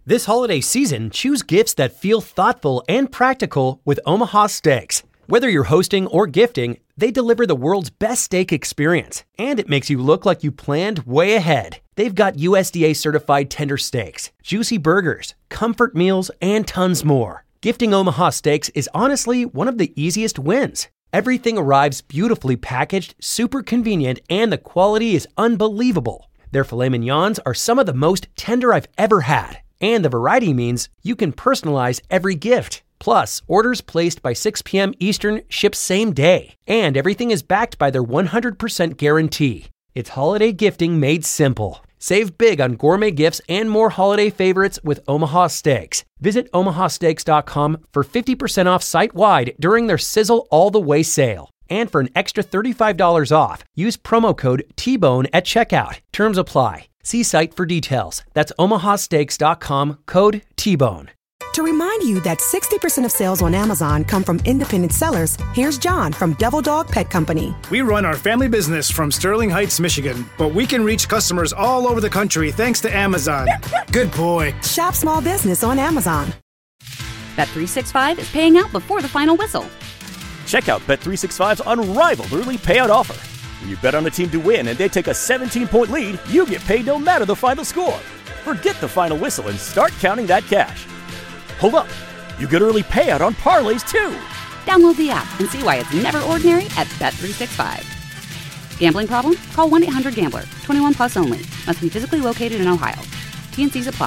This holiday season, choose gifts that feel thoughtful and practical with Omaha Steaks. Whether you're hosting or gifting, they deliver the world's best steak experience, and it makes you look like you planned way ahead. They've got USDA certified tender steaks, juicy burgers, comfort meals, and tons more. Gifting Omaha Steaks is honestly one of the easiest wins. Everything arrives beautifully packaged, super convenient, and the quality is unbelievable. Their filet mignons are some of the most tender I've ever had. And the variety means you can personalize every gift. Plus, orders placed by 6 p.m. Eastern ship same day. And everything is backed by their 100% guarantee. It's holiday gifting made simple. Save big on gourmet gifts and more holiday favorites with Omaha Steaks. Visit omahasteaks.com for 50% off site-wide during their Sizzle All the Way sale. And for an extra $35 off, use promo code TBONE at checkout. Terms apply. See site for details. That's omahasteaks.com, code TBONE. To remind you that 60% of sales on Amazon come from independent sellers, here's John from Devil Dog Pet Company. We run our family business from Sterling Heights, Michigan, but we can reach customers all over the country thanks to Amazon. Good boy. Shop small business on Amazon. Bet365 is paying out before the final whistle. Check out Bet365's unrivaled early payout offer. When you bet on a team to win and they take a 17-point lead, you get paid no matter the final score. Forget the final whistle and start counting that cash. Hold up. You get early payout on parlays, too. Download the app and see why it's never ordinary at Bet365. Gambling problem? Call 1-800-GAMBLER. 21 plus only. Must be physically located in Ohio. T&Cs apply.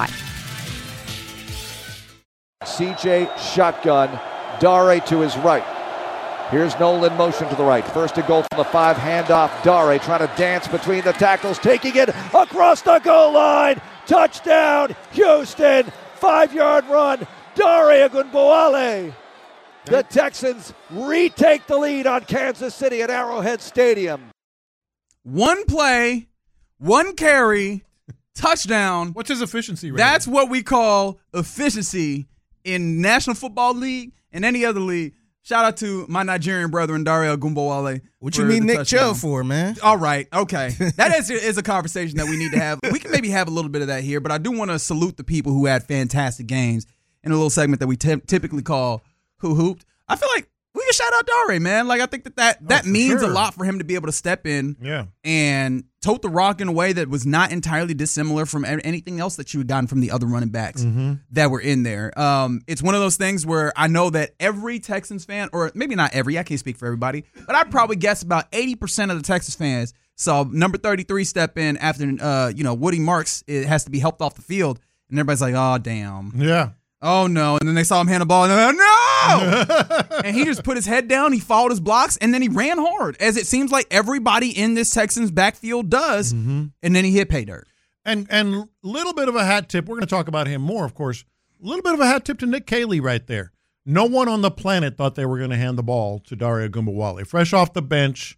CJ shotgun. Dare to his right. Here's Nolan motion to the right. First to goal from the 5, handoff. Dare trying to dance between the tackles, taking it across the goal line. Touchdown, Houston. 5-yard run. Dare Ogunbowale. The Texans retake the lead on Kansas City at Arrowhead Stadium. One play, one carry, touchdown. What's his efficiency rate? That's what we call efficiency in National Football League and any other league. Shout out to my Nigerian brethren, Dare Ogunbowale. What you need Nick Chubb for, man? All right, okay. That is a conversation that we need to have. We can maybe have a little bit of that here, but I do want to salute the people who had fantastic games in a little segment that we typically call Who Hooped. I feel like we can shout out Dare, man. Like, I think that means a lot for him to be able to step in and tote the rock in a way that was not entirely dissimilar from anything else that you had gotten from the other running backs that were in there. It's one of those things where I know that every Texans fan, or maybe not every, I can't speak for everybody, but I'd probably guess about 80% of the Texas fans saw number 33 step in after, Woody Marks has to be helped off the field, and everybody's like, oh, damn. Yeah. Oh, no. And then they saw him hand the ball, and they're like, no! And he just put his head down, he followed his blocks, and then he ran hard, as it seems like everybody in this Texans backfield does, and then he hit pay dirt. And a little bit of a hat tip. We're going to talk about him more, of course. A little bit of a hat tip to Nick Caley right there. No one on the planet thought they were going to hand the ball to Dare Ogunbowale. Fresh off the bench,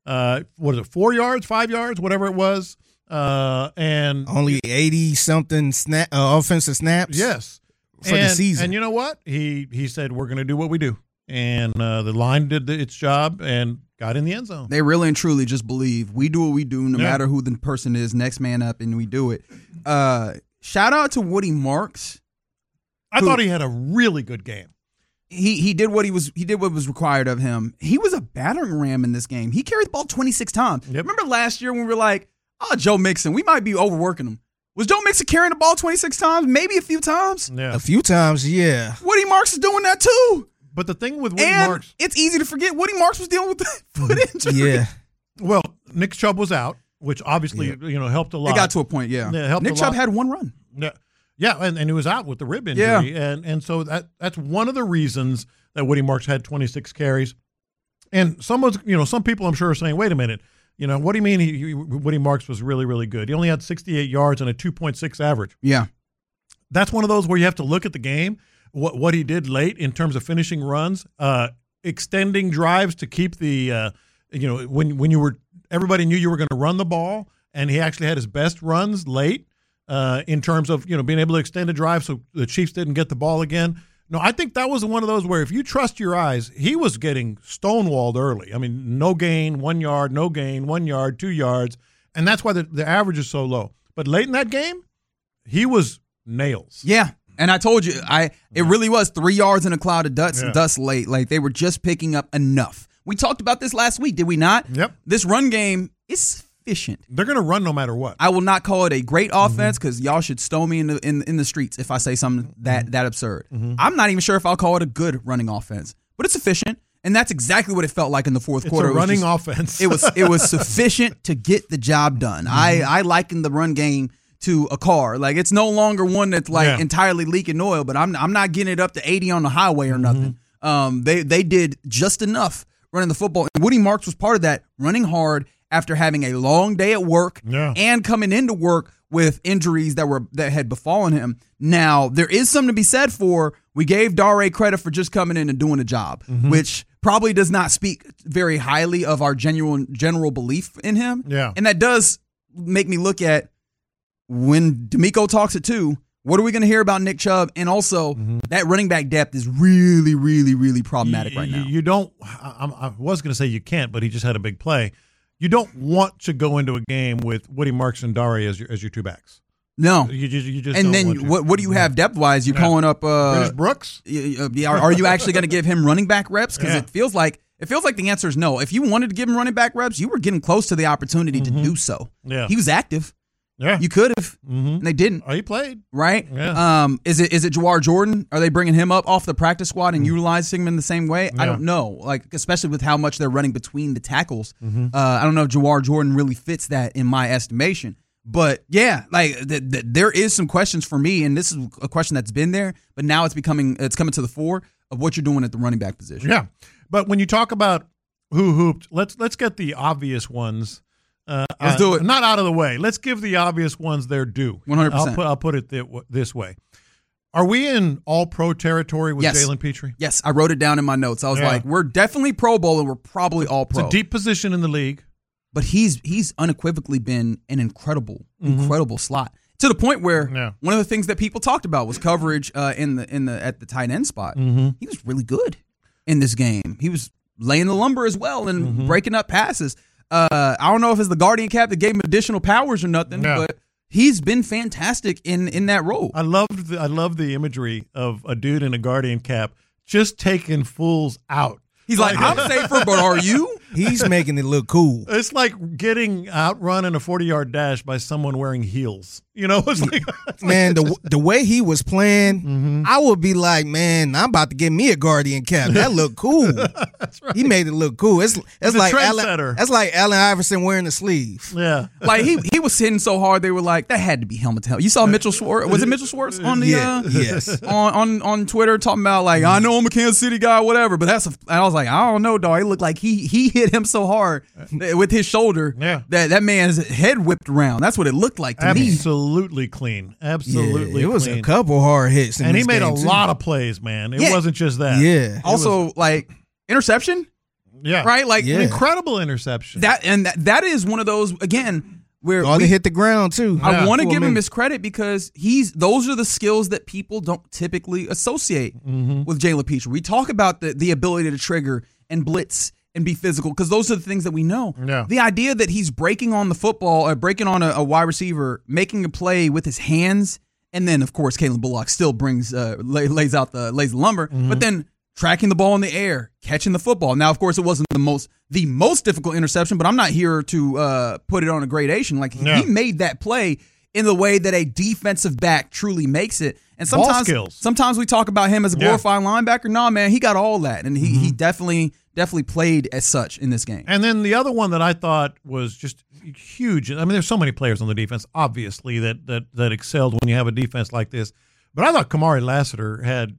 4 yards, 5 yards, whatever it was. And only 80-something offensive snaps? Yes. For the season. And you know what? He said, we're going to do what we do. And the line did its job and got in the end zone. They really and truly just believe we do what we do no matter who the person is, next man up, and we do it. Shout out to Woody Marks. I thought he had a really good game. He did what was required of him. He was a battering ram in this game. He carried the ball 26 times. Yep. Remember last year when we were like, oh, Joe Mixon, we might be overworking him. Was Joe Mixon carrying the ball 26 times? Maybe a few times? Yeah. A few times, yeah. Woody Marks is doing that too. But the thing with Woody and Marks, it's easy to forget Woody Marks was dealing with the foot injury. Yeah. Well, Nick Chubb was out, which obviously helped a lot. It got to a point, Nick Chubb had one run. Yeah, and he was out with the rib injury. Yeah. And so that's one of the reasons that Woody Marks had 26 carries. And some people I'm sure are saying, wait a minute, what do you mean Woody Marks was really, really good? He only had 68 yards and a 2.6 average. Yeah. That's one of those where you have to look at the game, what he did late in terms of finishing runs, extending drives to keep the, when everybody knew you were going to run the ball, and he actually had his best runs late in terms of, being able to extend a drive so the Chiefs didn't get the ball again. No, I think that was one of those where if you trust your eyes, he was getting stonewalled early. I mean, no gain, 1 yard, no gain, 1 yard, 2 yards, and that's why the average is so low. But late in that game, he was nails. Yeah. And I told you, it really was 3 yards in a cloud of dust late. Like, they were just picking up enough. We talked about this last week, did we not? Yep. This run game is efficient. They're going to run no matter what. I will not call it a great offense because y'all should stone me in the streets if I say something that absurd. I'm not even sure if I'll call it a good running offense, but it's efficient, and that's exactly what it felt like in the fourth quarter. It's a running offense. It was sufficient to get the job done. I liken the run game to a car. Like, it's no longer one that's like entirely leaking oil, but I'm not getting it up to 80 on the highway or nothing. They did just enough running the football, and Woody Marks was part of that, running hard after having a long day at work and coming into work with injuries that had befallen him. Now, there is something to be said for, we gave Dare credit for just coming in and doing a job, which probably does not speak very highly of our general belief in him. Yeah. And that does make me look at, when D'Amico talks it too, what are we going to hear about Nick Chubb? And also, that running back depth is really, really, really problematic right now. You don't. I was going to say you can't, but he just had a big play. You don't want to go into a game with Woody Marks and Dare as your two backs. No, you just. And don't then want to. what do you have depth wise? You're calling up British Brooks. Are you actually going to give him running back reps? Because it feels like the answer is no. If you wanted to give him running back reps, you were getting close to the opportunity to do so. Yeah, he was active. Yeah, you could have, and they didn't. Oh, he played, right? Yeah. Is it Jawar Jordan? Are they bringing him up off the practice squad and utilizing him in the same way? Yeah. I don't know. Like, especially with how much they're running between the tackles. I don't know if Jawar Jordan really fits that in my estimation. But yeah, like there is some questions for me, and this is a question that's been there, but now it's coming to the fore of what you're doing at the running back position. Yeah, but when you talk about who hooped, let's get the obvious ones. Let's do it. Not out of the way. Let's give the obvious ones their due. 100%. I'll put it this way. Are we in all-pro territory with Jalen Petrie? Yes, I wrote it down in my notes. I was like, we're definitely Pro Bowl and we're probably all-pro. It's a deep position in the league. But he's unequivocally been an incredible slot, to the point where one of the things that people talked about was coverage at the tight end spot. He was really good in this game. He was laying the lumber as well and breaking up passes. I don't know if it's the Guardian cap that gave him additional powers or nothing, but he's been fantastic in that role. I love the imagery of a dude in a Guardian cap just taking fools out. He's like, I'm safer, but are you? He's making it look cool. It's like getting outrun in a 40-yard dash by someone wearing heels. You know, it's like man, the way he was playing, I would be like, man, I'm about to get me a Guardian cap. That looked cool. That's right. He made it look cool. That's like Allen Iverson wearing the sleeve. Yeah, like he was hitting so hard they were like, that had to be helmet to helmet. You saw Mitchell Schwartz? Was it Mitchell Schwartz on the yes on Twitter talking about like, I know I'm a Kansas City guy, whatever, but and I was like, I don't know, dog. It looked like he hit him so hard with his shoulder that man's head whipped around. That's what it looked like to me. Absolutely clean. Absolutely it was clean. a couple hard hits. And he made a lot of plays, man. It wasn't just that. Yeah. Also, like, interception? Yeah. Right? Like, an incredible interception. That is one of those, again, where they hit the ground too. I want to give him his credit because those are the skills that people don't typically associate with Jalen Petrie. We talk about the ability to trigger and blitz and be physical, because those are the things that we know. Yeah. The idea that he's breaking on the football, breaking on a wide receiver, making a play with his hands, and then, of course, Kalen Bullock still brings lays the lumber, but then tracking the ball in the air, catching the football. Now, of course, it wasn't the most difficult interception, but I'm not here to put it on a gradation. Like, he made that play in the way that a defensive back truly makes it. And sometimes we talk about him as a glorified linebacker. Nah, man, he got all that, and he definitely played as such in this game. And then the other one that I thought was just huge. I mean, there's so many players on the defense, obviously, that excelled when you have a defense like this. But I thought Kamari Lassiter had,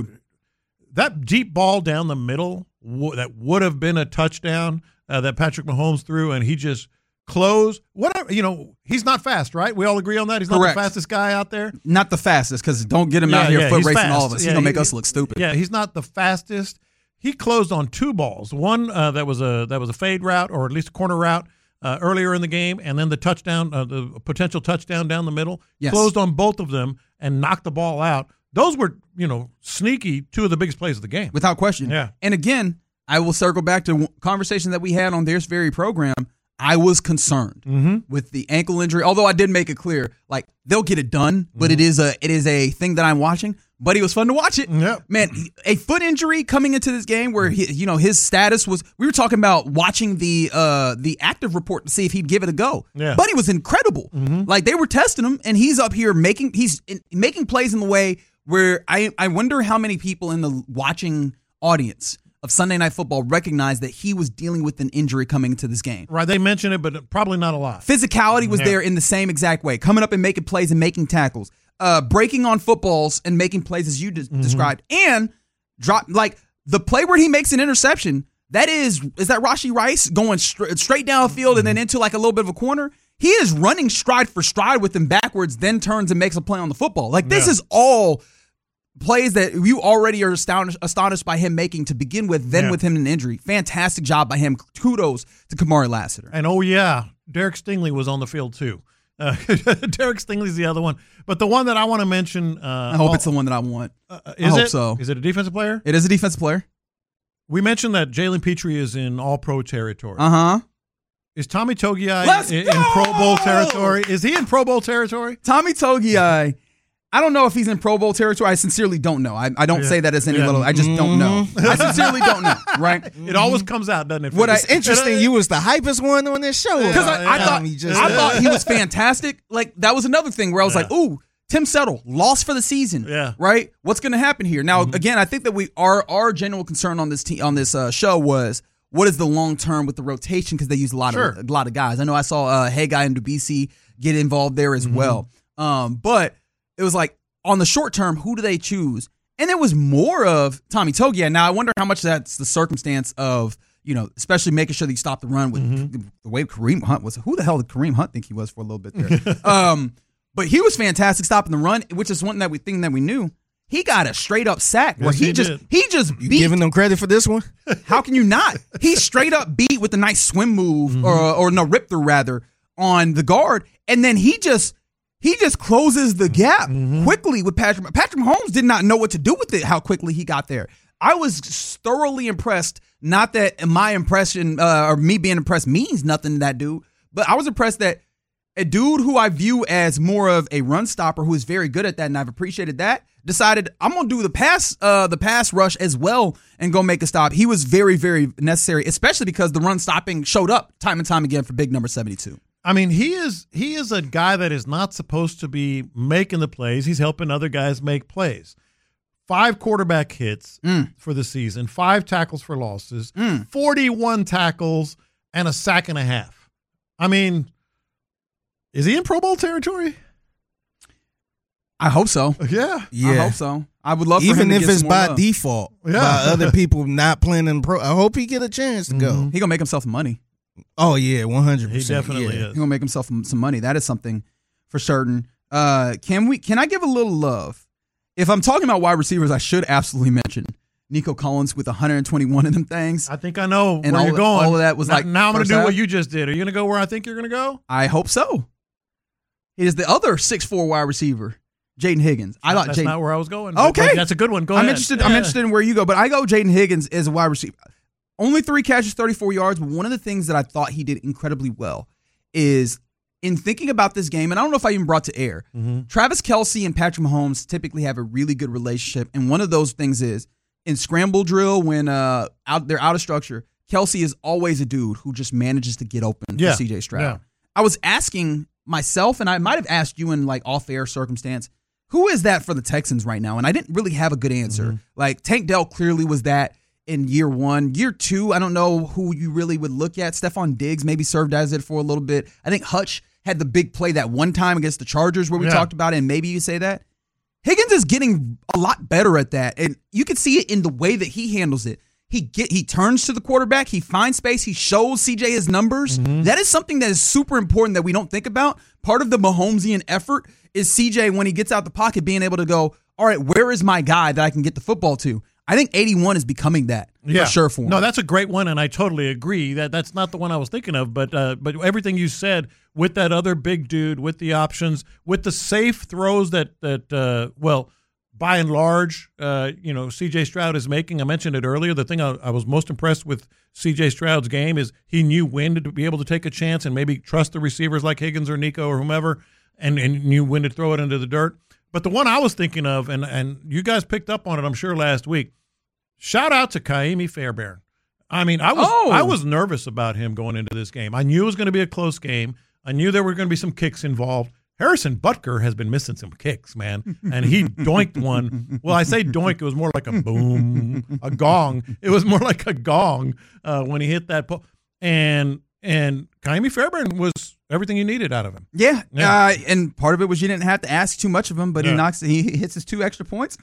that deep ball down the middle that would have been a touchdown that Patrick Mahomes threw, and he just closed. Whatever, he's not fast, right? We all agree on that. He's not the fastest guy out there. Not the fastest, because don't get him out here foot racing all of us. He's gonna make us look stupid. Yeah, he's not the fastest. He closed on two balls. One that was a fade route, or at least a corner route earlier in the game, and then the touchdown, the potential touchdown down the middle. Yes. Closed on both of them and knocked the ball out. Those were, sneaky, two of the biggest plays of the game. Without question. Yeah. And again, I will circle back to conversation that we had on this very program. I was concerned with the ankle injury, although I did make it clear, like, they'll get it done, but it is a thing that I'm watching. But it was fun to watch it. Yep. Man, a foot injury coming into this game where his status was, we were talking about watching the active report to see if he'd give it a go. Yeah. But he was incredible. Like, they were testing him, and he's up here making plays in the way where I wonder how many people in the watching audience of Sunday Night Football recognize that he was dealing with an injury coming into this game. Right, they mentioned it, but probably not a lot. Physicality was there in the same exact way, coming up and making plays and making tackles, breaking on footballs and making plays as you described, and drop like the play where he makes an interception. That is that Rashee Rice going straight downfield and then into like a little bit of a corner? He is running stride for stride with him backwards, then turns and makes a play on the football. Like, this is all plays that you already are astonished by him making to begin with, then with him in injury. Fantastic job by him. Kudos to Kamari Lassiter. And Derek Stingley was on the field too. Derek Stingley's the other one. But the one that I want to mention. I hope it's the one that I want. I hope so. Is it a defensive player? It is a defensive player. We mentioned that Jalen Petrie is in all-pro territory. Is Tommy Togiai in Pro Bowl territory? Is he in Pro Bowl territory? Tommy Togiai, I don't know if he's in Pro Bowl territory. I sincerely don't know. I don't say that as any little. I just don't know. I sincerely don't know. Right? It always comes out, doesn't it? It's interesting. You was the hypest one on this show. Because I thought he was fantastic. Like, that was another thing where I was like, ooh, Tim Settle lost for the season. Yeah. Right? What's going to happen here? Now, again, I think that our general concern on this show was, what is the long term with the rotation? Because they use a lot of guys. I know I saw Haggai and Dubisi get involved there as well. But it was like, on the short term, who do they choose? And it was more of Tommy Togiai. Now, I wonder how much that's the circumstance of, especially making sure that you stop the run with the way Kareem Hunt was. Who the hell did Kareem Hunt think he was for a little bit there? But he was fantastic stopping the run, which is one that we knew. He got a straight up sack where he just beat. Giving them credit for this one? How can you not? He straight up beat with a nice swim move or no rip through rather on the guard, and then he just closes the gap quickly with Patrick. Patrick Mahomes did not know what to do with it, how quickly he got there. I was thoroughly impressed. Not that my impression or me being impressed means nothing to that dude, but I was impressed that a dude who I view as more of a run stopper who is very good at that, and I've appreciated that, decided I'm going to do the pass rush as well and go make a stop. He was very, very necessary, especially because the run stopping showed up time and time again for big number 72. I mean, he is a guy that is not supposed to be making the plays. He's helping other guys make plays. 5 quarterback hits for the season, 5 tackles for losses, 41 tackles, and a sack and a half. I mean, is he in Pro Bowl territory? I hope so. Yeah. I hope so. I would love for him to even get if it's some more by love. default, by other people not playing in pro. I hope he get a chance to go. He gonna make himself money. Oh yeah, 100%. He definitely is. He's gonna make himself some money. That is something for certain. Can I give a little love? If I'm talking about wide receivers, I should absolutely mention Nico Collins with 121 of them things. I think I know And where you're going. all of that was now, like now I'm going to first do half? what you just did. Are you going to go where I think you're going to go? I hope so. It is the other 6'4" wide receiver, Jaden Higgins. That's not where I was going. Okay. But that's a good one. Go ahead. I'm interested in where you go, but I go Jaden Higgins as a wide receiver. Only 3 catches, 34 yards, but one of the things that I thought he did incredibly well is in thinking about this game, and I don't know if I even brought to air, Travis Kelce and Patrick Mahomes typically have a really good relationship, and one of those things is in scramble drill when they're out of structure, Kelce is always a dude who just manages to get open for CJ Stroud. Yeah. I was asking myself, and I might have asked you in like off-air circumstance, who is that for the Texans right now? And I didn't really have a good answer. Like Tank Dell clearly was that in year 1. Year 2, I don't know who you really would look at. Stephon Diggs maybe served as it for a little bit. I think Hutch had the big play that one time against the Chargers where we talked about it, and maybe you say that. Higgins is getting a lot better at that, and you can see it in the way that he handles it. He turns to the quarterback, he finds space, he shows CJ his numbers. That is something that is super important that we don't think about. Part of the Mahomesian effort is CJ, when he gets out the pocket, being able to go, all right, where is my guy that I can get the football to? I think 81 is becoming that for sure for him. No, that's a great one, and I totally agree. That's not the one I was thinking of, but everything you said with that other big dude, with the options, with the safe throws that by and large, C.J. Stroud is making. I mentioned it earlier. The thing I was most impressed with C.J. Stroud's game is he knew when to be able to take a chance and maybe trust the receivers like Higgins or Nico or whomever, and knew when to throw it into the dirt. But the one I was thinking of, and you guys picked up on it, I'm sure, last week, shout out to Kaimi Fairbairn. I mean, I was nervous about him going into this game. I knew it was going to be a close game. I knew there were going to be some kicks involved. Harrison Butker has been missing some kicks, man, and he doinked one. Well, I say doink, it was more like a boom, a gong. It was more like a gong when he hit that ball. And Kaimi Fairbairn was everything you needed out of him. Yeah. And part of it was you didn't have to ask too much of him, but he hits his 2 extra points,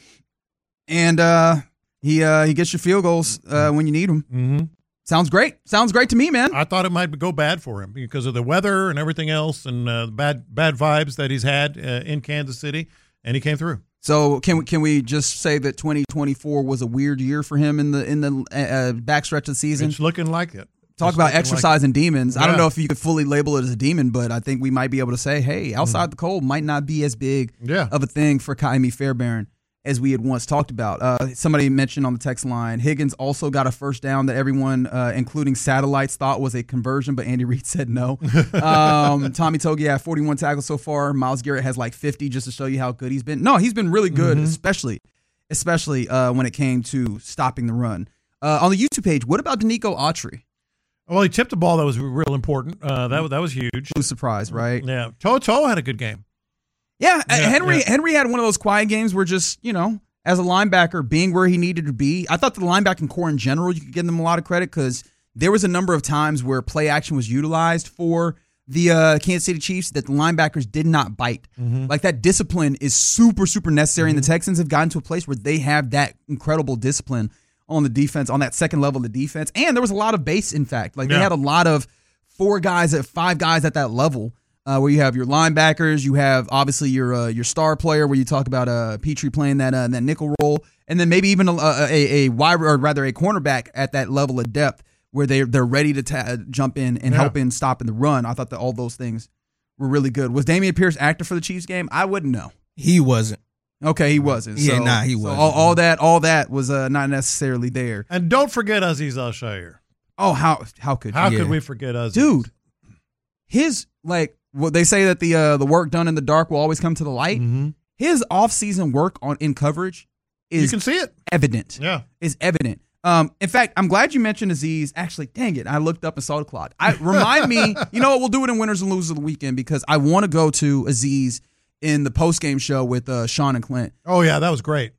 and he gets your field goals when you need them. Mm-hmm. Sounds great. Sounds great to me, man. I thought it might go bad for him because of the weather and everything else and bad vibes that he's had in Kansas City, and he came through. So can we just say that 2024 was a weird year for him in the backstretch of the season? It's looking like it. Talk about exercising demons. Yeah. I don't know if you could fully label it as a demon, but I think we might be able to say, hey, outside the cold might not be as big of a thing for Kaimi Fairbairn as we had once talked about. Somebody mentioned on the text line, Higgins also got a first down that everyone, including satellites, thought was a conversion, but Andy Reid said no. Tommy Togi had 41 tackles so far. Myles Garrett has like 50, just to show you how good he's been. No, he's been really good, especially when it came to stopping the run. On the YouTube page, what about Danico Autry? Well, he tipped the ball. That was real important. That was huge. No surprise, right? Yeah. Toto had a good game. Yeah, Henry had one of those quiet games where just, as a linebacker, being where he needed to be. I thought the linebacking core in general, you could give them a lot of credit because there was a number of times where play action was utilized for the Kansas City Chiefs that the linebackers did not bite. Like that discipline is super, super necessary, and the Texans have gotten to a place where they have that incredible discipline on the defense, on that second level of the defense. And there was a lot of base, in fact. Like they had a lot of 5 guys at that level. Where you have your linebackers, you have obviously your star player, where you talk about Petrie playing that nickel role, and then maybe even a wide, or rather a cornerback at that level of depth where they're ready to jump in and help in stopping the run. I thought that all those things were really good. Was Dameon Pierce active for the Chiefs game? I wouldn't know. He wasn't. Okay, he wasn't. Yeah, he wasn't. All that was not necessarily there. And don't forget Azeez Al-Shaair. Oh, how could we forget Azeez? Dude, his well, they say that the work done in the dark will always come to the light. His offseason work in coverage is, you can see it, evident. Yeah, is evident. In fact, I'm glad you mentioned Azeez. Actually, dang it, I looked up and saw the clock. Remind me, you know what? We'll do it in winners and losers of the weekend because I want to go to Azeez in the post-game show with Sean and Clint. Oh yeah, that was great.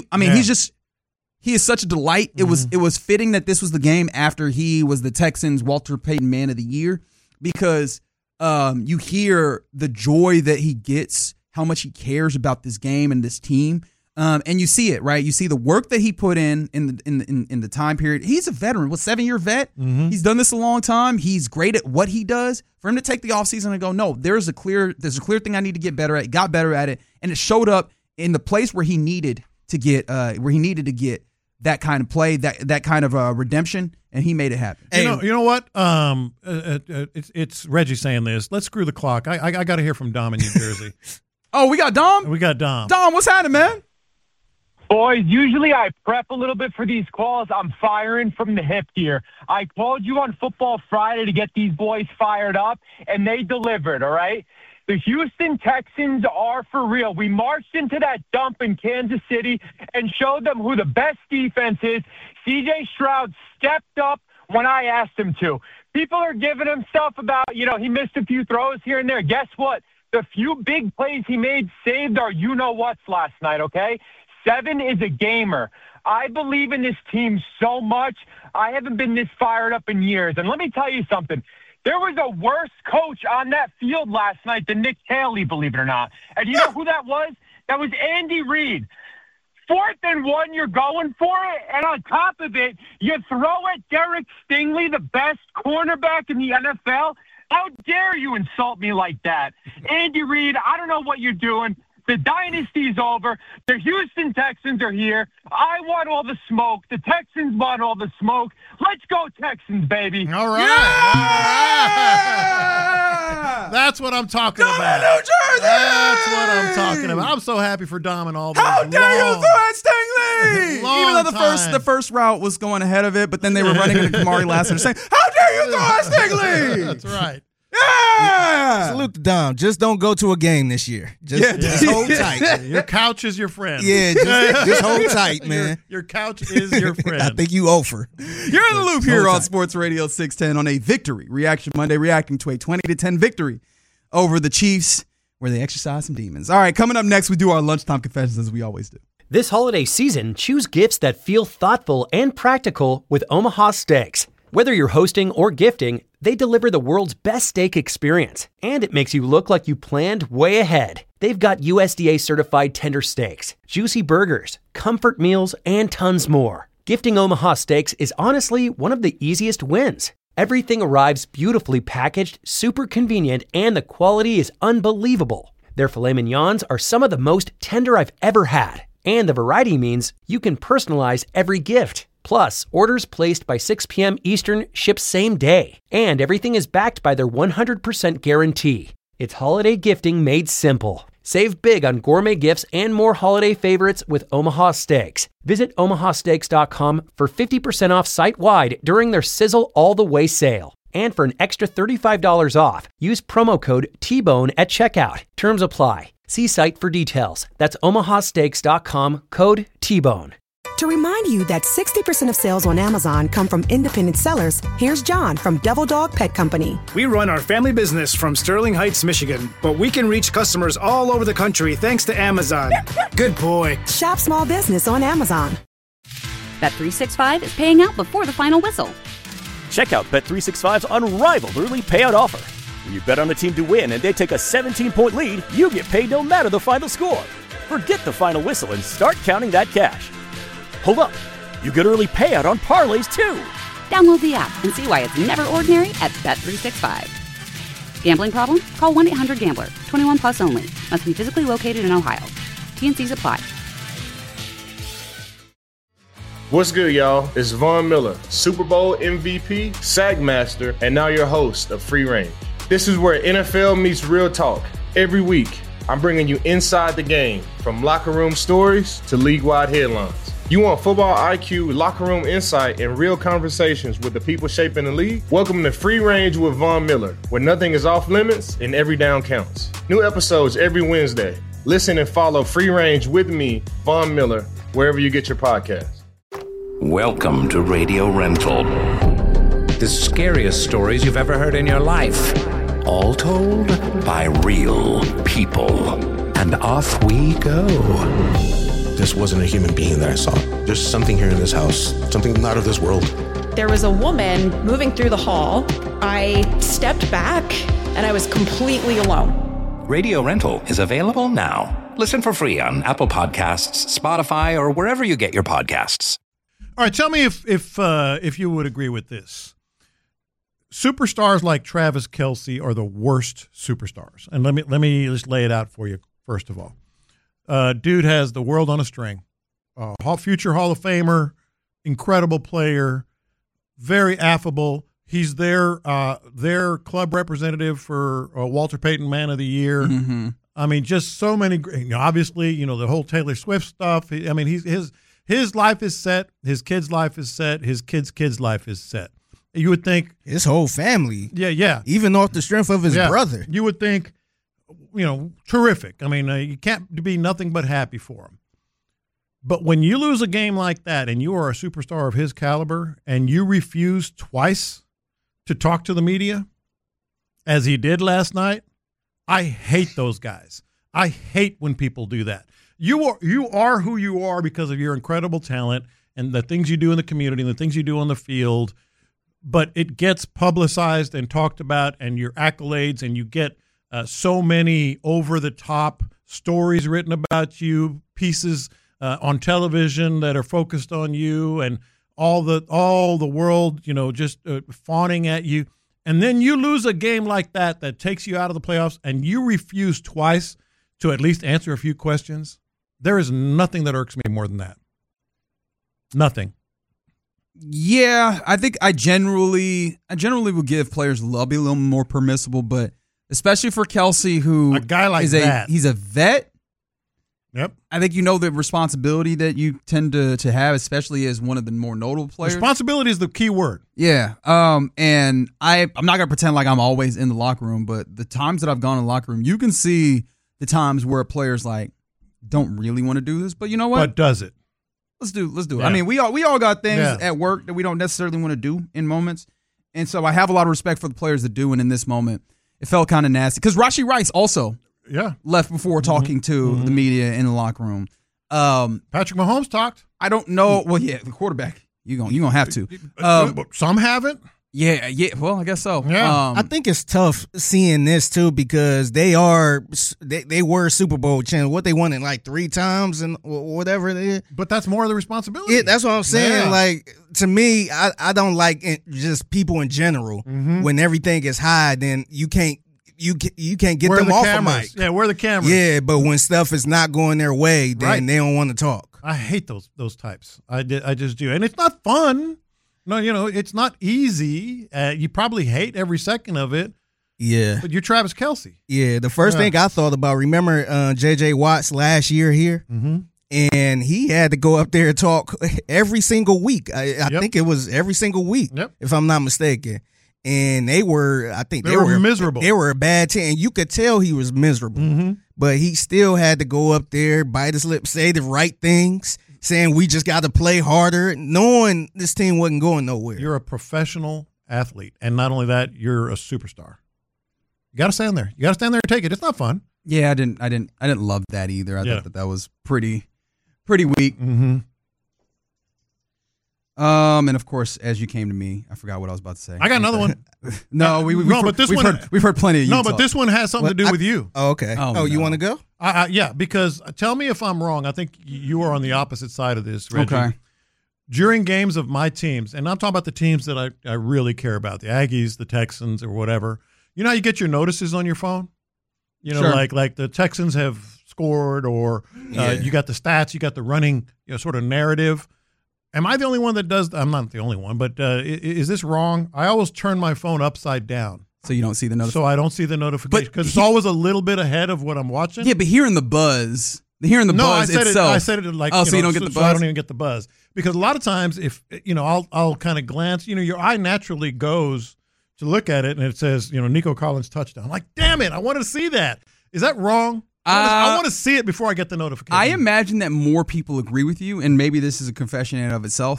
He is such a delight. It was fitting that this was the game after he was the Texans' Walter Payton Man of the Year because you hear the joy that he gets, how much he cares about this game and this team, and you see it, right? You see the work that he put in the time period. He's a veteran, 7-year vet. He's done this a long time. He's great at what he does. For him to take the offseason and go, no, there's a clear thing I need to get better at. Got better at it, and it showed up in the place where he needed to get that kind of play, that kind of redemption, and he made it happen. You know what? It's Reggie saying this. Let's screw the clock. I got to hear from Dom in New Jersey. Oh, we got Dom? We got Dom. Dom, what's happening, man? Boys, usually I prep a little bit for these calls. I'm firing from the hip here. I called you on Football Friday to get these boys fired up, and they delivered, all right? The Houston Texans are for real. We marched into that dump in Kansas City and showed them who the best defense is. C.J. Stroud stepped up when I asked him to. People are giving him stuff about, he missed a few throws here and there. Guess what? The few big plays he made saved our you-know-whats last night, okay? 7 is a gamer. I believe in this team so much. I haven't been this fired up in years. And let me tell you something. There was a worse coach on that field last night than Nick Haley, believe it or not. And you know who that was? That was Andy Reid. 4th and 1, you're going for it. And on top of it, you throw at Derek Stingley, the best cornerback in the NFL. How dare you insult me like that? Andy Reid, I don't know what you're doing. The dynasty's over. The Houston Texans are here. I want all the smoke. The Texans want all the smoke. Let's go Texans, baby. All right. Yeah! That's what I'm talking about. New Jersey! That's what I'm talking about. I'm so happy for Dom and all those. How dare you throw at Stingley? Long Even though the first route was going ahead of it, but then they were running into Kamari Lassiter saying, "How dare you throw at Stingley?" That's right. Yeah! Salute to Dom. Just don't go to a game this year. Just hold tight. Your couch is your friend. Yeah, just hold tight, man. Your couch is your friend. I think you offer. You're in the loop here on Sports Radio 610 on a victory reaction Monday, reacting to a 20-10 victory over the Chiefs, where they exercise some demons. All right, coming up next, we do our lunchtime confessions as we always do. This holiday season, choose gifts that feel thoughtful and practical with Omaha Steaks. Whether you're hosting or gifting, they deliver the world's best steak experience, and it makes you look like you planned way ahead. They've got USDA certified tender steaks, juicy burgers, comfort meals, and tons more. Gifting Omaha Steaks is honestly one of the easiest wins. Everything arrives beautifully packaged, super convenient, and the quality is unbelievable. Their filet mignons are some of the most tender I've ever had, and the variety means you can personalize every gift. Plus, orders placed by 6 p.m. Eastern ship same day, and everything is backed by their 100% guarantee. It's holiday gifting made simple. Save big on gourmet gifts and more holiday favorites with Omaha Steaks. Visit omahasteaks.com for 50% off site-wide during their Sizzle All the Way sale. And for an extra $35 off, use promo code TBONE at checkout. Terms apply. See site for details. That's omahasteaks.com, code TBONE. To remind you that 60% of sales on Amazon come from independent sellers, here's John from Devil Dog Pet Company. We run our family business from Sterling Heights, Michigan, but we can reach customers all over the country thanks to Amazon. Good boy. Shop small business on Amazon. Bet365 is paying out before the final whistle. Check out Bet365's unrivaled early payout offer. When you bet on a team to win and they take a 17-point lead, you get paid no matter the final score. Forget the final whistle and start counting that cash. Hold up. You get early payout on parlays, too. Download the app and see why it's never ordinary at Bet365. Gambling problem? Call 1-800-GAMBLER. 21 plus only. Must be physically located in Ohio. T&Cs apply. What's good, y'all? It's Von Miller, Super Bowl MVP, SAG Master, and now your host of Free Range. This is where NFL meets real talk. Every week, I'm bringing you inside the game, from locker room stories to league-wide headlines. You want football IQ, locker room insight, and real conversations with the people shaping the league? Welcome to Free Range with Von Miller, where nothing is off limits and every down counts. New episodes every Wednesday. Listen and follow Free Range with me, Von Miller, wherever you get your podcasts. Welcome to Radio Rental. The scariest stories you've ever heard in your life. All told by real people. And off we go. This wasn't a human being that I saw. There's something here in this house, something not of this world. There was a woman moving through the hall. I stepped back and I was completely alone. Radio Rental is available now. Listen for free on Apple Podcasts, Spotify, or wherever you get your podcasts. All right, tell me if you would agree with this. Superstars like Travis Kelce are the worst superstars. And let me just lay it out for you, first of all. Dude has the world on a string. Future Hall of Famer, incredible player, very affable. He's their club representative for Walter Payton Man of the Year. Mm-hmm. I mean, just so many. Obviously, the whole Taylor Swift stuff. I mean, his life is set. His kid's life is set. His kid's life is set. You would think his whole family. Yeah. Even off the strength of his brother. You would think, terrific. I mean, you can't be nothing but happy for him. But when you lose a game like that and you are a superstar of his caliber and you refuse twice to talk to the media, as he did last night, I hate those guys. I hate when people do that. You are who you are because of your incredible talent and the things you do in the community and the things you do on the field, but it gets publicized and talked about and your accolades, and you get so many over-the-top stories written about you, pieces on television that are focused on you, and all the world, just fawning at you. And then you lose a game like that takes you out of the playoffs, and you refuse twice to at least answer a few questions. There is nothing that irks me more than that. Nothing. Yeah, I think I generally will give players I'll be a little more permissible, but especially for Kelce, who a guy like that, he's a vet. Yep. I think you know the responsibility that you tend to have, especially as one of the more notable players. Responsibility is the key word. Yeah. And I'm not gonna pretend like I'm always in the locker room, but the times that I've gone in the locker room, you can see the times where players like don't really want to do this, but you know what? But does it? Let's do it. Yeah. I mean, we all got things at work that we don't necessarily want to do in moments. And so I have a lot of respect for the players that do, and in this moment, it felt kind of nasty. Because Rashee Rice also left before talking to the media in the locker room. Patrick Mahomes talked. I don't know. Well, yeah, the quarterback. You're gonna have to. Some haven't. Yeah. Well, I guess so. Yeah. I think it's tough seeing this too because they were Super Bowl champions. What they won it like 3 times and whatever it is. But that's more of the responsibility. Yeah, that's what I'm saying. Yeah. Like to me, I don't like just people in general. When everything is high, then you can't get Where them the off cameras? a mic. Yeah, where are the cameras? Yeah, but when stuff is not going their way, then they don't want to talk. I hate those types. I just do, and it's not fun. No, it's not easy. You probably hate every second of it. Yeah. But you're Travis Kelce. Yeah, the first thing I thought about, remember J.J. Watts last year here? And he had to go up there and talk every single week. I think it was every single week, if I'm not mistaken. And they were miserable. They were a bad team. And you could tell he was miserable. But he still had to go up there, bite his lip, say the right things, saying we just got to play harder, knowing this team wasn't going nowhere. You're a professional athlete. And not only that, you're a superstar. You got to stand there. You got to stand there and take it. It's not fun. Yeah, I didn't love that either. I thought that was pretty weak. And of course, as you came to me, I forgot what I was about to say. I got another one. No, we've heard plenty of you. No, but this one has something to do with you. Oh, okay. Oh, you want to go? Yeah, because tell me if I'm wrong. I think you are on the opposite side of this, Reggie. Okay. During games of my teams, and I'm talking about the teams that I really care about, the Aggies, the Texans, or whatever. You know how you get your notices on your phone? Sure. like the Texans have scored, or you got the stats, you got the running sort of narrative. Am I the only one that does? I'm not the only one, but is this wrong? I always turn my phone upside down. So you don't see the notification? So I don't see the notification because it's always a little bit ahead of what I'm watching. Yeah, but hearing the buzz itself. I said it like, so you don't get the buzz? So I don't even get the buzz. Because a lot of times if, I'll kind of glance, your eye naturally goes to look at it and it says, Nico Collins touchdown. I'm like, damn it, I want to see that. Is that wrong? I want to see it before I get the notification. I imagine that more people agree with you, and maybe this is a confession in and of itself.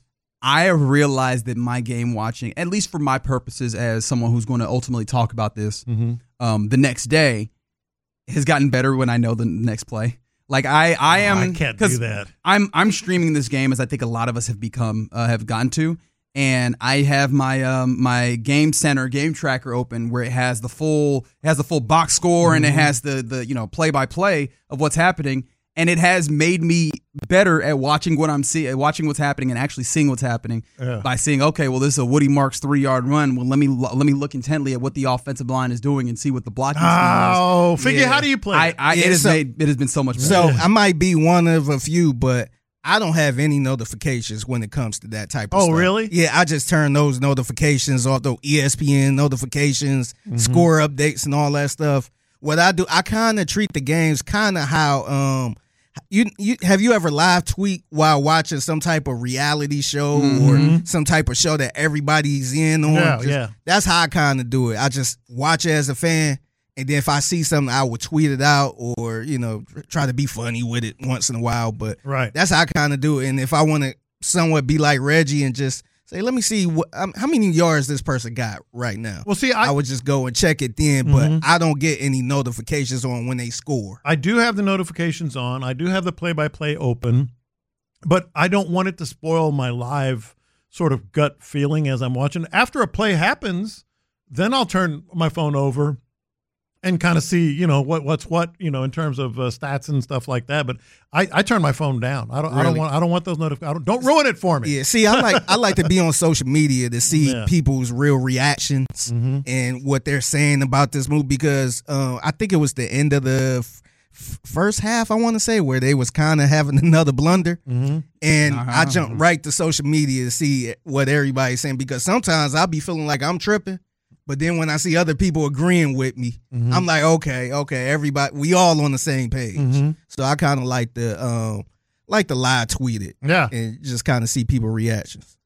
I have realized that my game watching, at least for my purposes as someone who's going to ultimately talk about this the next day, has gotten better when I know the next play. Like I can't do that. I'm streaming this game as I think a lot of us have gotten to. And I have my my Game Center game tracker open where it has the full box score and it has the play by play of what's happening, and it has made me better at watching watching what's happening and actually seeing what's happening by seeing, okay, well, this is a Woody Marks 3-yard run. Well, let me look intently at what the offensive line is doing and see what the blocking scheme is. Oh, figure how do you play? It has been so much better. So I might be one of a few, but I don't have any notifications when it comes to that type of stuff. Oh, really? Yeah, I just turn those notifications off, those ESPN notifications, score updates, and all that stuff. What I do, I kind of treat the games kind of how you have you ever live tweet while watching some type of reality show or some type of show that everybody's in on? Yeah. That's how I kind of do it. I just watch it as a fan. And then if I see something, I would tweet it out or, try to be funny with it once in a while. But that's how I kind of do it. And if I want to somewhat be like Reggie and just say, let me see how many yards this person got right now. Well, see, I would just go and check it then, but I don't get any notifications on when they score. I do have the notifications on. I do have the play-by-play open, but I don't want it to spoil my live sort of gut feeling as I'm watching. After a play happens, then I'll turn my phone over and kind of see, what's what, in terms of stats and stuff like that. But I turn my phone down. I don't want those notifications. Don't ruin it for me. Yeah. See, I like to be on social media to see people's real reactions and what they're saying about this movie because I think it was the end of the first half, I want to say, where they was kind of having another blunder. Mm-hmm. And I jumped right to social media to see what everybody's saying, because sometimes I'll be feeling like I'm tripping. But then when I see other people agreeing with me, I'm like, okay, everybody, we all on the same page. So I kind of like the live tweet it, and just kind of see people reactions.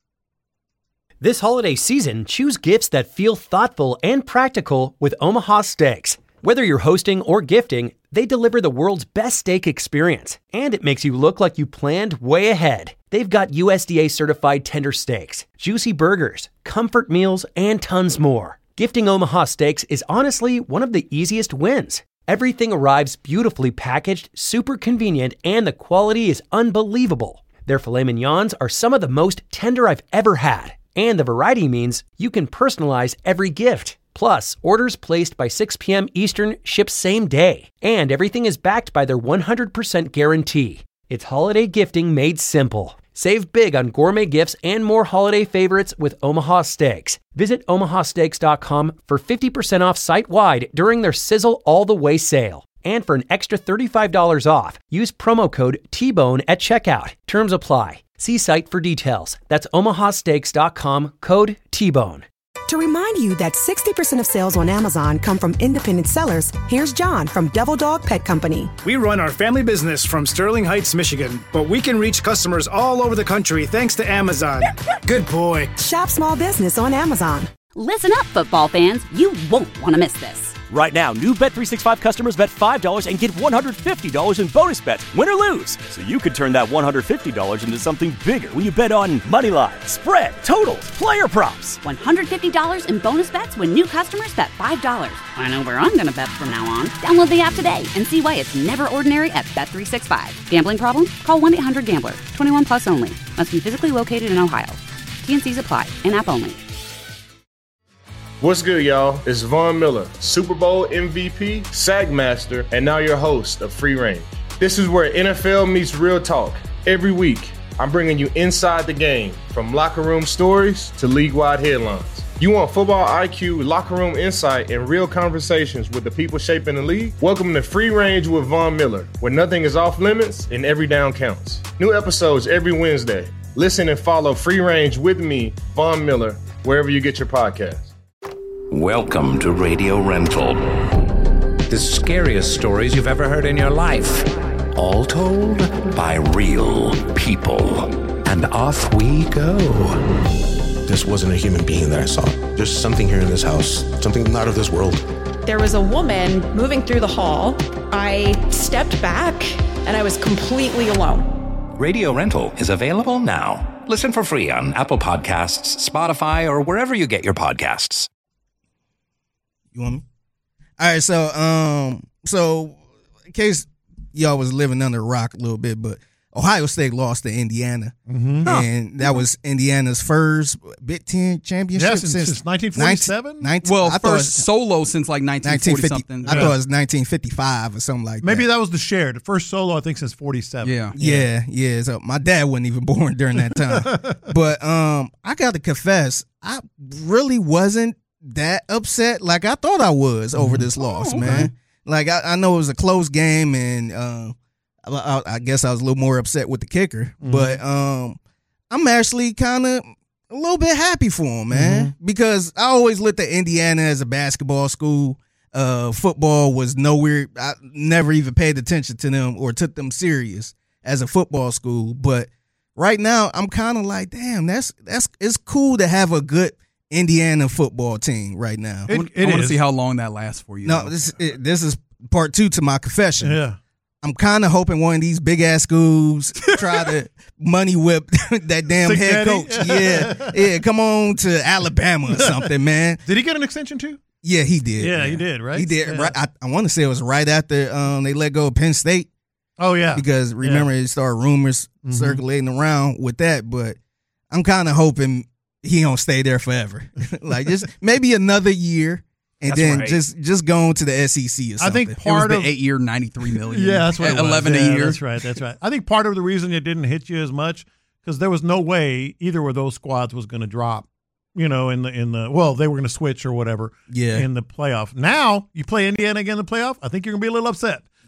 This holiday season, choose gifts that feel thoughtful and practical with Omaha Steaks. Whether you're hosting or gifting, they deliver the world's best steak experience, and it makes you look like you planned way ahead. They've got USDA certified tender steaks, juicy burgers, comfort meals, and tons more. Gifting Omaha Steaks is honestly one of the easiest wins. Everything arrives beautifully packaged, super convenient, and the quality is unbelievable. Their filet mignons are some of the most tender I've ever had, and the variety means you can personalize every gift. Plus, orders placed by 6 p.m. Eastern ship same day, and everything is backed by their 100% guarantee. It's holiday gifting made simple. Save big on gourmet gifts and more holiday favorites with Omaha Steaks. Visit omahasteaks.com for 50% off site-wide during their Sizzle All the Way sale. And for an extra $35 off, use promo code TBONE at checkout. Terms apply. See site for details. That's omahasteaks.com, code TBONE. To remind you that 60% of sales on Amazon come from independent sellers, here's John from Devil Dog Pet Company. We run our family business from Sterling Heights, Michigan, but we can reach customers all over the country thanks to Amazon. Good boy. Shop small business on Amazon. Listen up, football fans. You won't want to miss this. Right now, new Bet365 customers bet $5 and get $150 in bonus bets, win or lose. So you could turn that $150 into something bigger when you bet on money line, spread, totals, player props. $150 in bonus bets when new customers bet $5. I know where I'm going to bet from now on. Download the app today and see why it's never ordinary at Bet365. Gambling problem? Call 1-800-GAMBLER. 21 plus only. Must be physically located in Ohio. T&Cs apply. In-app only. What's good, y'all? It's Von Miller, Super Bowl MVP, SAG Master, and now your host of Free Range. This is where NFL meets real talk. Every week, I'm bringing you inside the game, from locker room stories to league-wide headlines. You want football IQ, locker room insight, and real conversations with the people shaping the league? Welcome to Free Range with Von Miller, where nothing is off limits and every down counts. New episodes every Wednesday. Listen and follow Free Range with me, Von Miller, wherever you get your podcasts. Welcome to Radio Rental. The scariest stories you've ever heard in your life. All told by real people. And off we go. This wasn't a human being that I saw. There's something here in this house, something not of this world. There was a woman moving through the hall. I stepped back and I was completely alone. Radio Rental is available now. Listen for free on Apple Podcasts, Spotify, or wherever you get your podcasts. You want me? All right, so in case y'all was living under a rock a little bit, but Ohio State lost to Indiana, and that was Indiana's first Big Ten championship since 1947. First solo since like 1940 something. I thought it was 1955 or something like that. Maybe that was the shared. The first solo, I think, since 47. Yeah. So my dad wasn't even born during that time. But I got to confess, I really wasn't that upset like I thought I was over this loss, man. Like I know it was a close game, and I guess I was a little more upset with the kicker, but I'm actually kind of a little bit happy for him, man, because I always looked at Indiana as a basketball school. Football was nowhere. I never even paid attention to them or took them serious as a football school. But right now, I'm kind of like, damn, it's cool to have a good Indiana football team right now. I want to see how long that lasts for you. No, this is part 2 to my confession. Yeah. I'm kind of hoping one of these big ass schools try to money whip that damn head coach. Yeah, come on to Alabama or something, man. Did he get an extension too? Yeah, he did. Yeah, he did. Right, he did. Yeah. Right. I want to say it was right after they let go of Penn State. Oh yeah, because remember it started rumors circulating around with that. But I'm kind of hoping he don't stay there forever. Like just maybe another year. And then just going to the SEC or something. I think part of the 8-year, $93 million. Yeah, that's what it was. 11 a year. That's right. I think part of the reason it didn't hit you as much because there was no way either of those squads was going to drop. You know, in the they were going to switch or whatever. Yeah. In the playoff. Now you play Indiana again in the playoff. I think you're going to be a little upset.